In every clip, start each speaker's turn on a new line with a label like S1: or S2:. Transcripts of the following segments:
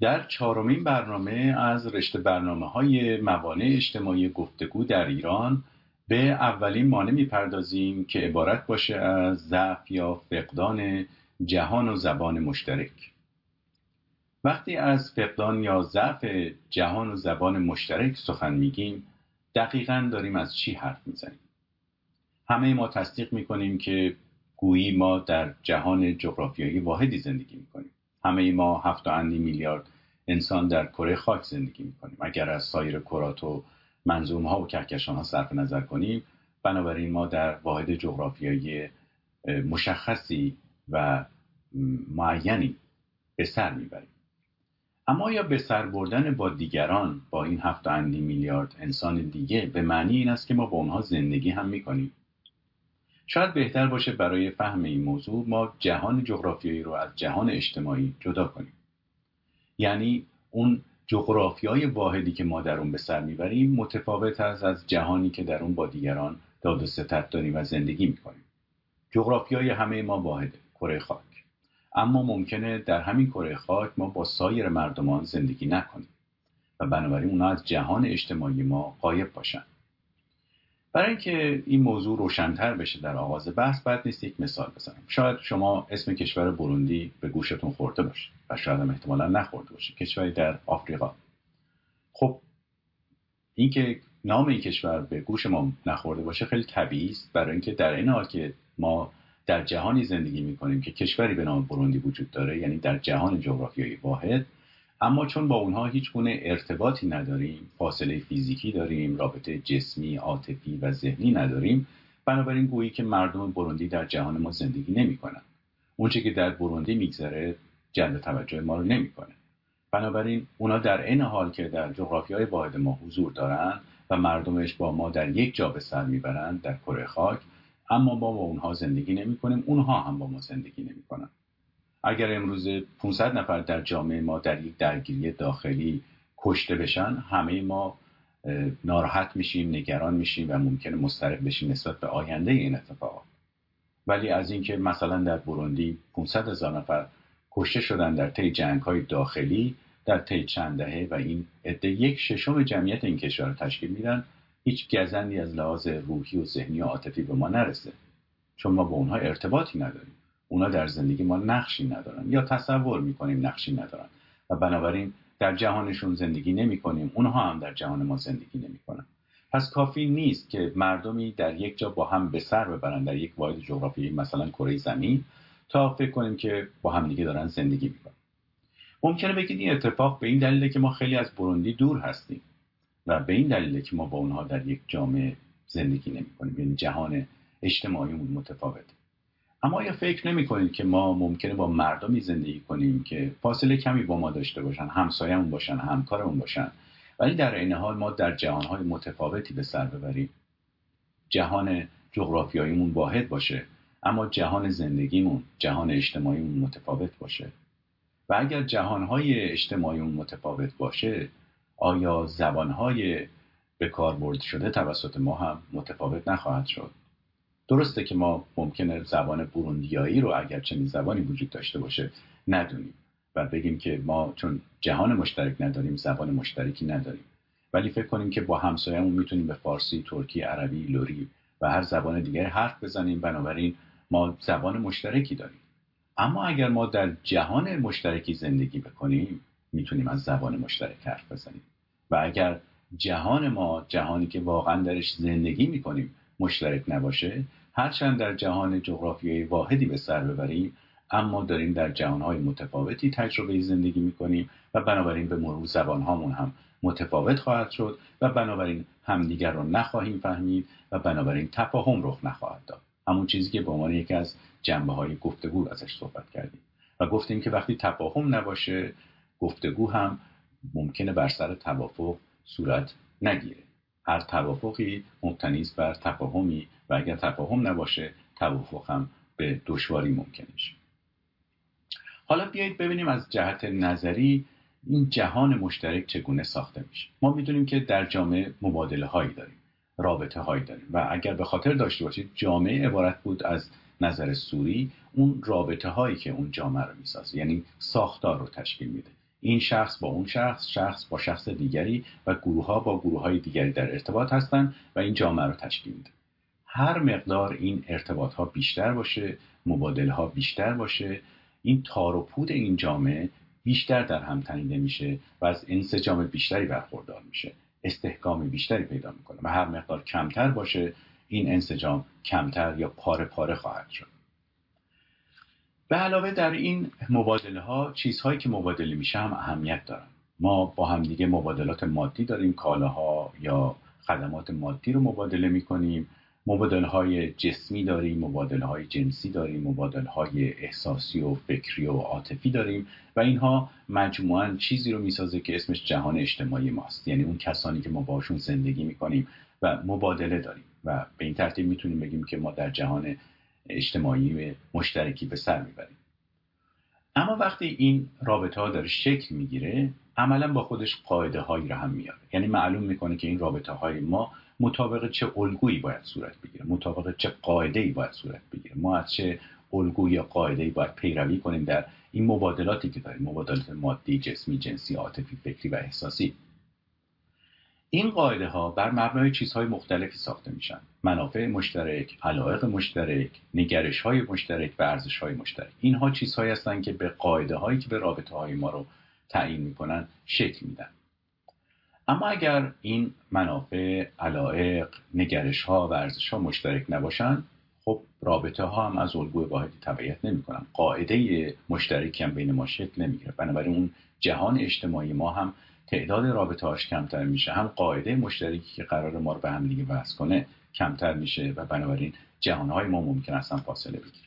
S1: در چهارمین برنامه از رشته برنامه‌های موانع اجتماعی گفتگو در ایران به اولین مانع می‌پردازیم که عبارت باشه از ضعف یا فقدان جهان و زبان مشترک. وقتی از فقدان یا ضعف جهان و زبان مشترک سخن میگیم، دقیقاً داریم از چی حرف میزنیم؟ همه ما تصدیق میکنیم که گویی ما در جهان جغرافیایی واحدی زندگی میکنیم. همه ما 7 میلیارد انسان در کره خاک زندگی میکنیم. اگر از سایر کرات و منظومه ها و کهکشان ها صرف نظر کنیم، بنابراین ما در واحد جغرافیایی مشخصی و معینی به سر میبریم. اما یا به سر بردن با دیگران، با این 7 میلیارد انسان دیگه، به معنی این است که ما با اونها زندگی هم میکنیم؟ شاید بهتر باشه برای فهم این موضوع ما جهان جغرافیایی رو از جهان اجتماعی جدا کنیم. یعنی اون جغرافیای واحدی که ما در اون به سر میبریم متفاوت از جهانی که در اون با دیگران داد و ستد داریم و زندگی میکنیم. جغرافیای همه ما واحده، کره خاک. اما ممکنه در همین کره خاک ما با سایر مردمان زندگی نکنیم و بنابراین اونا از جهان اجتماعی ما غایب باشن. برای اینکه این موضوع روشن‌تر بشه در آغاز بحث، باید نیست یک مثال بزنم. شاید شما اسم کشور بروندی به گوشتون خورده باشه و شاید هم احتمالاً نخورده باشه. کشوری در آفریقا. خب این که نام این کشور به گوش ما نخورده باشه خیلی طبیعی است، برای اینکه در این حال که ما در جهانی زندگی می‌کنیم که کشوری به نام بروندی وجود داره، یعنی در جهان جغرافیایی واحد، اما چون با اونها هیچ گونه ارتباطی نداریم، فاصله فیزیکی داریم، رابطه جسمی، عاطفی و ذهنی نداریم، بنابراین گویی که مردم بروندی در جهان ما زندگی نمی‌کنن. اونچه که در بروندی میگذره جلب توجه ما رو نمی‌کنه. بنابراین اونا در این حال که در جغرافیای واحد ما حضور دارن و مردمش با ما در یک جا به سر میبرن در کره خاک، اما ما با اونها زندگی نمی‌کنیم، اونها هم با ما زندگی نمی‌کنن. اگر امروز 500 نفر در جامعه ما در یک درگیری داخلی کشته بشن، همه ما ناراحت میشیم، نگران میشیم و ممکنه مضطرب بشیم نسبت به آینده این اتفاقات. ولی از اینکه مثلا در بروندی 500,000 نفر کشته شدن در طی جنگ‌های داخلی در طی چند دهه و این عده 1/6 جمعیت این کشور رو تشکیل میدن، هیچ گزندی از لحاظ روحی و ذهنی و عاطفی به ما نرسه، چون ما با اونها ارتباطی نداریم. اونا در زندگی ما نقشی ندارن یا تصور میکنیم نقشی ندارن و بنابراین در جهانشون زندگی نمیکنیم، اونها هم در جهان ما زندگی نمیکنن. پس کافی نیست که مردمی در یک جا با هم به سر ببرن در یک واحد جغرافیایی مثلا کره زمین تا فکر کنیم که با هم دیگه دارن زندگی میکنن. ممکنه بگید این اتفاق به این دلیله که ما خیلی از بروندی دور هستیم و به این دلیله که ما با اونها در یک جامعه زندگی نمیکنیم، یعنی جهان اجتماعیمون متفاوته. اما آیا فکر نمی‌کنید که ما ممکنه با مردمی زندگی کنیم که فاصله کمی با ما داشته باشن، همسایه‌مون باشن، همکارمون باشن، ولی در این حال ما در جهان‌های متفاوتی به سر ببریم؟ جهان جغرافیاییمون واحد باشه، اما جهان زندگیمون، جهان اجتماعیمون متفاوت باشه. و اگر جهان‌های اجتماعیمون متفاوت باشه، آیا زبان‌های به کار برده شده توسط ما هم متفاوت نخواهد شد؟ درسته که ما ممکنه زبان بروندیایی رو اگر چنین زبانی وجود داشته باشه ندونیم و بگیم که ما چون جهان مشترک نداریم زبان مشترکی نداریم، ولی فکر کنیم که با همسایه‌مون میتونیم به فارسی، ترکی، عربی، لری و هر زبان دیگری حرف بزنیم، بنابراین ما زبان مشترکی داریم. اما اگر ما در جهان مشترکی زندگی بکنیم میتونیم از زبان مشترک حرف بزنیم و اگر جهان ما، جهانی که واقعا درش زندگی میکنیم، مشترک نباشه، هرچند در جهان جغرافیایی واحدی به سر ببریم، اما داریم در جهانهای متفاوتی تجربه زندگی میکنیم و بنابراین به مرور زبانهامون هم متفاوت خواهد شد و بنابراین همدیگر رو نخواهیم فهمید و بنابراین تفاهم رخ نخواهد داد. همون چیزی که به عنوان یکی از جنبه‌های گفتگو ازش صحبت کردیم و گفتیم که وقتی تفاهم نباشه، گفتگو هم ممکنه بر سر توافق صورت نگیره. هر توافقی مبتنی است بر تفاهمی و اگر تفاهم نباشه توافق هم به دشواری ممکن میشه. حالا بیایید ببینیم از جهت نظری این جهان مشترک چگونه ساخته میشه. ما میدونیم که در جامعه مبادله هایی داریم، رابطه هایی داریم و اگر به خاطر داشته باشید جامعه عبارت بود از نظر سوری اون رابطه هایی که اون جامعه رو میسازه، یعنی ساختار رو تشکیل میده. این شخص با اون شخص، شخص با شخص دیگری و گروه ها با گروه های دیگری در ارتباط هستند و این جامعه رو تشکیل میده. هر مقدار این ارتباط ها بیشتر باشه، مبادله ها بیشتر باشه، این تار و پود این جامعه بیشتر در هم تنیده میشه و از انسجام بیشتری برخوردار میشه، استحکام بیشتری پیدا میکنه و هر مقدار کمتر باشه این انسجام کمتر یا پاره پاره خواهد شد. به علاوه در این مبادله ها چیزهایی که مبادله میشه هم اهمیت دارن. ما با همدیگه مبادلات مادی داریم، کالاها یا خدمات مادی رو مبادله میکنیم، مبادله های جسمی داریم، مبادله های جنسی داریم، مبادله های احساسی و فکری و عاطفی داریم و اینها مجموعاً چیزی رو میسازه که اسمش جهان اجتماعی ماست. یعنی اون کسانی که ما باشون زندگی میکنیم و مبادله داریم و به این ترتیب میتونیم بگیم که ما در جهان اجتماعی مشترکی به سر میبریم. اما وقتی این رابطه ها داره شکل میگیره، عملا با خودش قاعده هایی رو هم میاره. یعنی معلوم میکنه که این رابطه های ما مطابق چه الگویی باید صورت بگیره، مطابق چه قاعده‌ای باید صورت بگیره، ما از چه الگویی یا قاعده‌ای باید پیروی کنیم در این مبادلاتی که داریم، مبادلات مادی، جسمی، جنسی، عاطفی، فکری و احساسی. این قاعده ها بر مبنای چیزهای مختلفی ساخته میشن: منافع مشترک، علایق مشترک، نگرش های مشترک و ارزش های مشترک. اینها چیزهایی هستن که به قاعده هایی که به رابطه های ما رو تعیین میکنن شکل میدن. اما اگر این منافع، علایق، نگرش ها و ارزش ها مشترک نباشن، خب رابطه ها هم از الگوی واحدی تبعیت نمیکنن، قاعده مشترکی هم بین ما شکل نمیگیره. بنابراین اون جهان اجتماعی ما هم تعداد رابطه هاش کمتر میشه، هم قاعده مشترکی که قرار ما رو به هم دیگه وصل کنه کمتر میشه و بنابراین جهانهای ما ممکن اصلا فاصله بگیره.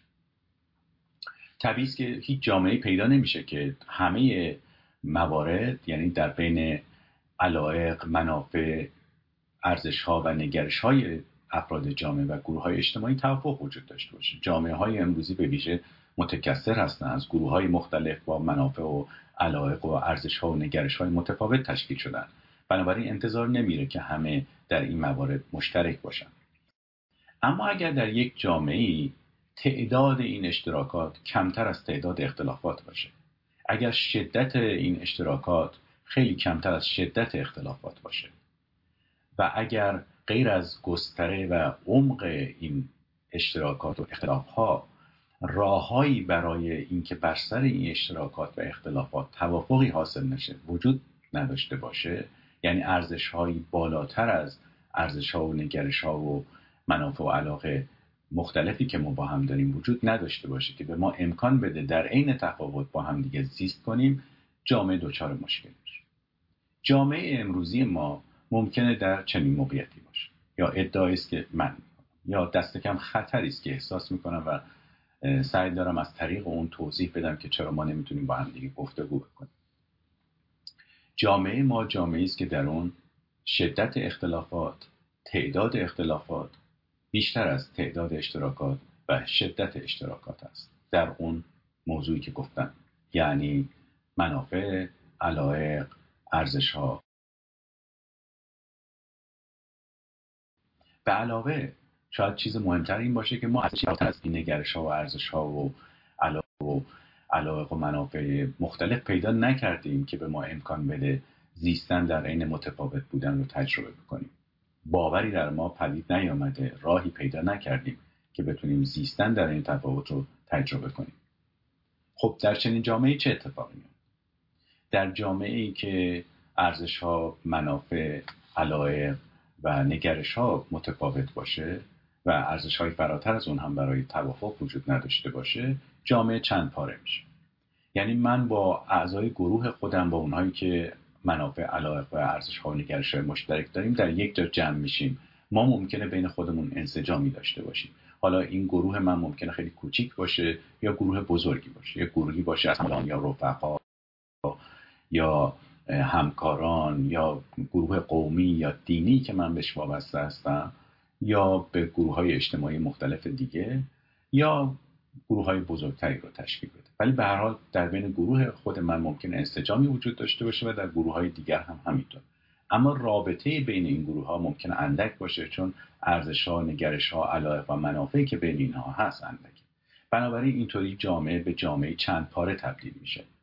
S1: طبیعی است که هیچ جامعه‌ای پیدا نمیشه که همه موارد، یعنی در بین علایق، منافع، ارزش‌ها و نگرش‌های افراد جامعه و گروه‌های اجتماعی توافق وجود داشته باشه. جامعه‌های امروزی به ویژه متکثر هستند، از گروه‌های مختلف با منافع و علایق و ارزش‌ها و نگرش‌های متفاوت تشکیل شدن. بنابراین انتظار نمیره که همه در این موارد مشترک باشن. اما اگر در یک جامعه‌ای تعداد این اشتراکات کمتر از تعداد اختلافات باشه، اگر شدت این اشتراکات خیلی کمتر از شدت اختلافات باشه و اگر غیر از گستره و عمق این اشتراکات و اختلافها راههایی برای اینکه بر سر این اشتراکات و اختلافات توافقی حاصل نشه وجود نداشته باشه، یعنی ارزش‌هایی بالاتر از ارزش‌ها و نگرش‌ها و منافع و علاقه مختلفی که ما با هم داریم وجود نداشته باشه که به ما امکان بده در عین تفاوت با هم دیگه زیست کنیم، جامعه دچار مشکل میشه. جامعه امروزی ما ممکنه در چنین موقعیتی باشه، یا ادعایی است که من، یا دست کم خطری است که احساس میکنم و سعی دارم از طریق اون توضیح بدم که چرا ما نمیتونیم با هم دیگه گفتگو بکنیم. جامعه ما جامعه است که در اون شدت اختلافات، تعداد اختلافات بیشتر از تعداد اشتراکات و شدت اشتراکات است در اون موضوعی که گفتم، یعنی منافع، علایق، ارزش‌ها. به علاوه شاید چیز مهمتر این باشه که ما از این نگرش‌ها و ارزش‌ها و علایق و منافع مختلف پیدا نکردیم که به ما امکان بده زیستن در عین متفاوت بودن رو تجربه بکنیم. باوری در ما پدید نیامده، راهی پیدا نکردیم که بتونیم زیستن در این تفاوت رو تجربه کنیم. خب در چنین جامعه‌ای چه اتفاقی میفته؟ در جامعه‌ای که ارزش‌ها، منافع، علایق و نگرش‌ها متفاوت باشه و ارزش‌های فراتر از اون هم برای توافق وجود نداشته باشه، جامعه چند پاره میشه. یعنی من با اعضای گروه خودم، با اونهایی که منافع، علایق و ارزش‌ها و نگرش‌های مشترک داریم در یک جا جمع میشیم. ما ممکنه بین خودمون انسجامی داشته باشیم. حالا این گروه من ممکنه خیلی کوچیک باشه یا گروه بزرگی باشه، یا گروهی باشه از همکاران یا رفقا یا همکاران یا گروه قومی یا دینی که من بهش وابسته هستم، یا به گروه‌های اجتماعی مختلف دیگه، یا گروه‌های بزرگتری رو تشکیل بده. ولی به هر حال در بین گروه خود من ممکنه انسجامی وجود داشته باشه و در گروه‌های دیگر هم همینطور. اما رابطه بین این گروه‌ها ممکنه اندک باشه، چون ارزش‌ها، نگرش‌ها، علایق و منافعی که بین اینها هست اندک. بنابراین اینطوری جامعه به جامعه چند پاره تبدیل میشه.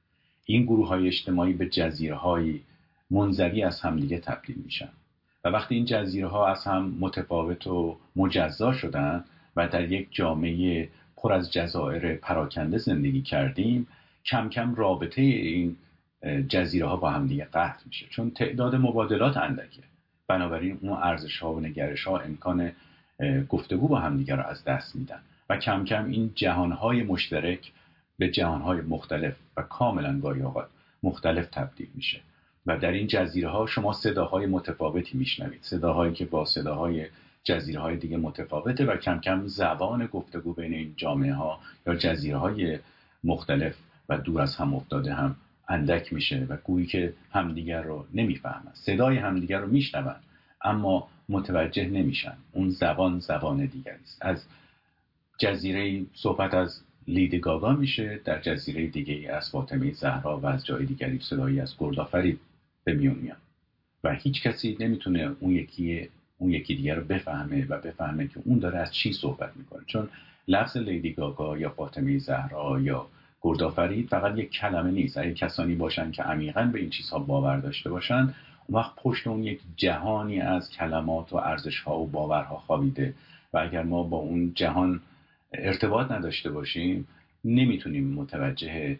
S1: این گروه‌های اجتماعی به جزیره‌های منزوی از همدیگه تبدیل میشن و وقتی این جزیره‌ها از هم متفاوت و مجزا شدن و در یک جامعه پر از جزایر پراکنده زندگی کردیم، کم کم رابطه این جزیره‌ها با همدیگه قطع میشه، چون تعداد مبادلات اندکه. بنابراین اون ارزش‌ها و نگرش‌ها امکان گفتگو با همدیگه رو از دست میدن و کم کم این جهان‌های مشترک به جهان‌های مختلف و کاملا گاهی اوقات مختلف تبدیل میشه و در این جزیره‌ها شما صداهای متفاوتی میشنوید، صداهایی که با صداهای جزیره‌های دیگه متفاوته و کم کم زبان گفتگو بین این جامعه‌ها یا جزیره‌های مختلف و دور از هم افتاده هم اندک میشه و گویی که همدیگر رو نمیفهمن، صدای همدیگر رو میشنون اما متوجه نمیشن. اون زبان دیگری است. از جزیره صحبت از لیدی گاگا میشه، در جزیره دیگه از فاطمه زهرا و از جای دیگری صدایی از گردآفرید به میون میاد و هیچ کسی نمیتونه اون یکی دیگر رو بفهمه و بفهمه که اون داره از چی صحبت میکنه، چون لفظ لیدی گاگا یا فاطمه زهرا یا گردآفرید فقط یک کلمه نیست. اگه کسانی باشن که عمیقاً به این چیزها باور داشته باشن، اون وقت پشت اون یک جهانی از کلمات و ارزش‌ها و باورها خوابیده و اگر ما با اون جهان ارتباط نداشته باشیم نمیتونیم متوجه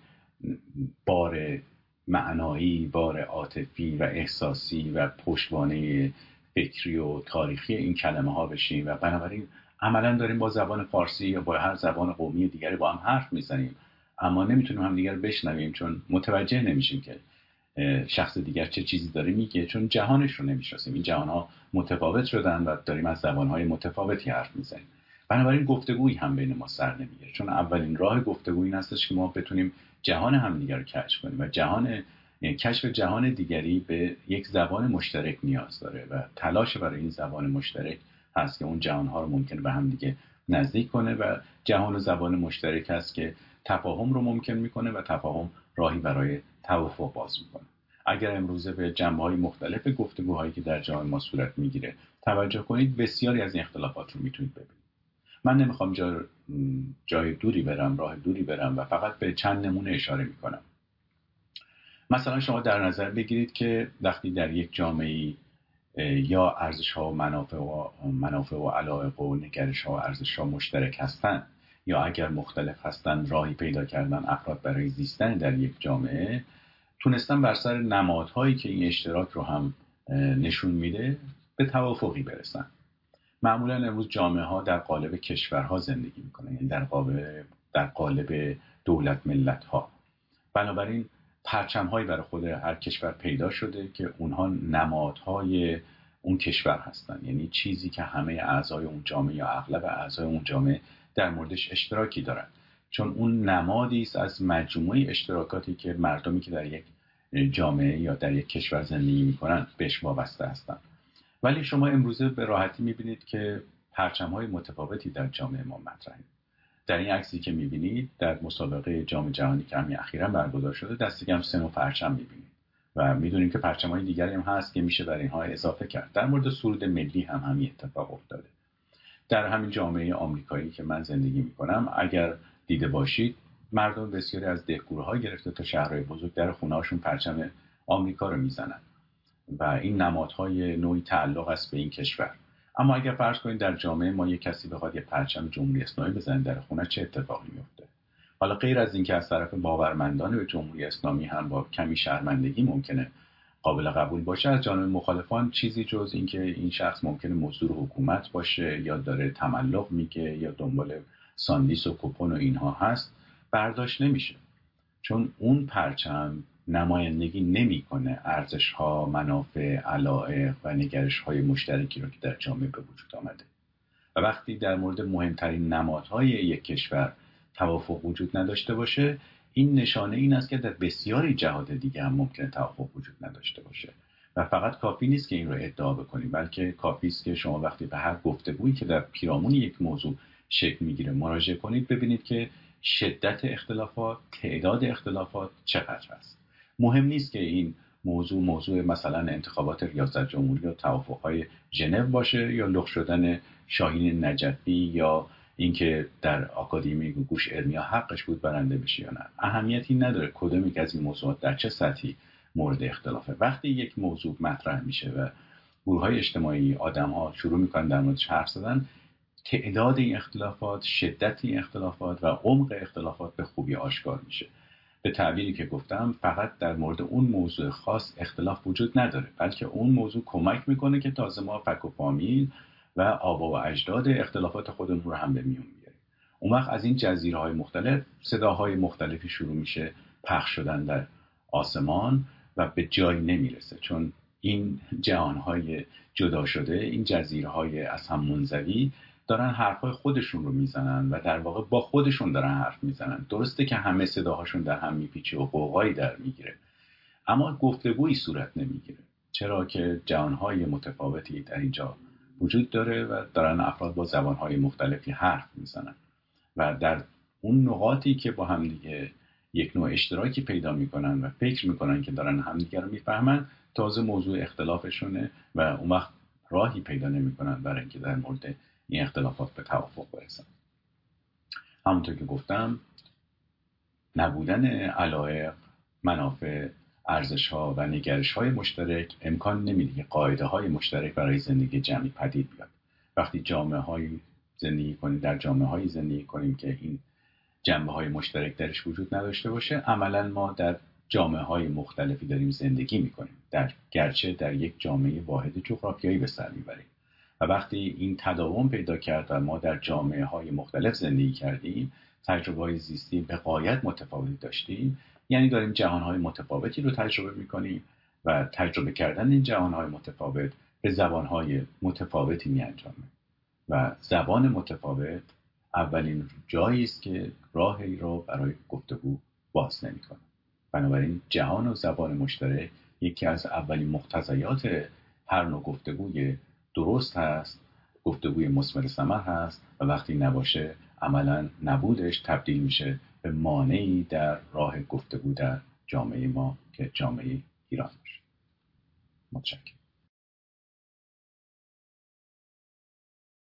S1: بار معنایی، بار عاطفی و احساسی و پشتوانه فکری و تاریخی این کلمه ها بشیم و بنابراین عملا داریم با زبان فارسی یا با هر زبان قومی دیگری با هم حرف میزنیم اما نمیتونیم هم دیگر بشنویم، چون متوجه نمیشیم که شخص دیگر چه چیزی داره میگه، چون جهانش رو نمیشناسیم. این جهان ها متفاوت شدن و داریم از زبان های متفاوتی حرف میزنیم. بنابراین گفتگویی هم بین ما سر نمیگیره، چون اولین راه گفتگو این هستش که ما بتونیم جهان همدیگر رو کشف کنیم و کشف جهان دیگری به یک زبان مشترک نیاز داره و تلاش برای این زبان مشترک هست که اون جهانها رو ممکنه به هم دیگه نزدیک کنه و جهان و زبان مشترک هست که تفاهم رو ممکن میکنه و تفاهم راهی برای توافق باز میکنه. اگر امروزه به جنبه‌های مختلف گفتگوهایی که در جامعه ما صورت میگیره توجه کنید، بسیاری از این اختلافات رو میتونید ببینید. من نمیخوام جای دوری برم، راه دوری برم و فقط به چند نمونه اشاره میکنم. مثلا شما در نظر بگیرید که وقتی در یک جامعه یا ارزش‌ها و منافع و علایق و نگرش‌ها و ارزش‌ها مشترک هستند یا اگر مختلف هستند، راهی پیدا کردن افراد برای زیستن در یک جامعه تونستن بر سر نمادهایی که این اشتراک رو هم نشون میده به توافقی برسن. معمولا امروز جامعه ها در قالب کشورها زندگی میکنن، یعنی در قالب دولت ملت ها. بنابراین پرچم هایی برای خود هر کشور پیدا شده که اونها نمادهای اون کشور هستن، یعنی چیزی که همه اعضای اون جامعه یا اغلب اعضای اون جامعه در موردش اشتراکی دارن، چون اون نمادی است از مجموعه اشتراکاتی که مردمی که در یک جامعه یا در یک کشور زندگی میکنن بهش وابسته هستن. ولی شما امروزه به راحتی میبینید که پرچم‌های متفاوتی در جامعه ما مطرحه. در این عکسی که میبینید در مسابقه جام جهانی که همین اخیراً برگزار شده دست کم 3 نوع پرچم میبینید و میدونیم که پرچم‌های دیگری هم هست که میشه بر اینها اضافه کرد. در مورد سرود ملی هم همین اتفاق افتاده. در همین جامعه آمریکایی که من زندگی میکنم اگر دیده باشید، مردم بسیاری از دهگروها گرفته تا شهرهای بزرگ در خونه‌هاشون پرچم آمریکا رو میزنن و این نمادهای نوعی تعلق است به این کشور. اما اگر فرض کنید در جامعه ما یک کسی بخواد یه پرچم جمهوری اسلامی بزنه در خونه، چه اتفاقی میفته؟ حالا غیر از اینکه از طرف باورمندان به جمهوری اسلامی هم با کمی شرمندگی ممکنه قابل قبول باشه، از جانب مخالفان چیزی جز اینکه این شخص ممکنه مزدور حکومت باشه یا داره تملق میگه یا دنبال ساندیس و کوپن و اینها هست برداشت نمیشه، چون اون پرچم نمایندگی نمیکنه ارزش‌ها، منافع، علایق و نگرش‌های مشترکی رو که در جامعه به وجود آمده. و وقتی در مورد مهمترین نمادهای یک کشور توافق وجود نداشته باشه، این نشانه این است که در بسیاری جهات دیگه هم ممکنه توافق وجود نداشته باشه و فقط کافی نیست که این رو ادعا بکنیم، بلکه کافی است که شما وقتی به هر گفتگویی که در پیرامون یک موضوع شکل میگیره مراجعه کنید، ببینید که شدت اختلافات، تعداد اختلافات چقدر است. مهم نیست که این موضوع مثلا انتخابات ریاست جمهوری یا توافق‌های ژنو باشه یا لغو شدن شاهین نجفی یا اینکه در آکادمی گوش ارمیا حقش بود برنده بشه یا نه، اهمیتی نداره کدوم یک از این موضوعات در چه سطحی مورد اختلافه. وقتی یک موضوع مطرح میشه و گروه‌های اجتماعی، آدم‌ها شروع میکنن در موردش حرف زدن، تعداد این اختلافات، شدت این اختلافات و عمق اختلافات به خوبی آشکار میشه. به تعبیری که گفتم، فقط در مورد اون موضوع خاص اختلاف وجود نداره، بلکه اون موضوع کمک میکنه که تازه ما فک و فامیل و آبا و اجداد اختلافات خودمون رو هم به میون بیاریم. اون وقت از این جزیره‌های مختلف صداهای مختلفی شروع میشه پخش شدن در آسمان و به جایی نمیرسه، چون این جهانهای جدا شده، این جزیره‌های از هم منزوی دارن حرفای خودشون رو میزنن و در واقع با خودشون دارن حرف میزنن. درسته که همه صداهاشون در هم میپیچه و قوقایی در میگیره، اما گفتگویی صورت نمیگیره، چرا که جهانهای متفاوتی در اینجا وجود داره و دارن افراد با زبانهای مختلفی حرف میزنن و در اون نقاطی که با همدیگه یک نوع اشتراکی پیدا میکنن و فکر میکنن که دارن همدیگه رو میفهمن، تازه موضوع اختلافشونه و اون وقت راهی پیدا نمیکنن برای اینکه در مورد این اختلافات به توافق برسن. همونطور که گفتم، نبودن علایق، منافع، ارزش‌ها و نگرش‌های مشترک امکان نمیده که قاعده‌های مشترک برای زندگی جمعی پدید بیاد. وقتی جامعه‌های زندگی کنیم، در جامعه‌های زندگی کنیم که این جنبه‌های مشترک درش وجود نداشته باشه، عملاً ما در جامعه‌های مختلفی داریم زندگی می‌کنیم، گرچه در یک جامعه واحد جغرافیایی به سر می‌بریم. و وقتی این تداوم پیدا کرد و ما در جامعه‌های مختلف زندگی کردیم، تجربه‌های زیستی به غایت متفاوتی داشتیم، یعنی داریم جهان‌های متفاوتی رو تجربه می‌کنیم و تجربه کردن این جهان‌های متفاوت به زبان‌های متفاوتی می‌انجامه و زبان متفاوت اولین جایی است که راهی رو برای گفتگو باز نمی‌کنه. بنابراین جهان و زبان مشترک یکی از اولین مقتضیات هر نوع گفتگوی درست هست، گفتگوی مثمر ثمر هست و وقتی نباشه عملاً نبودش تبدیل میشه به مانعی در راه گفتگو در جامعه ما که جامعه ایران باشه. متشکرم.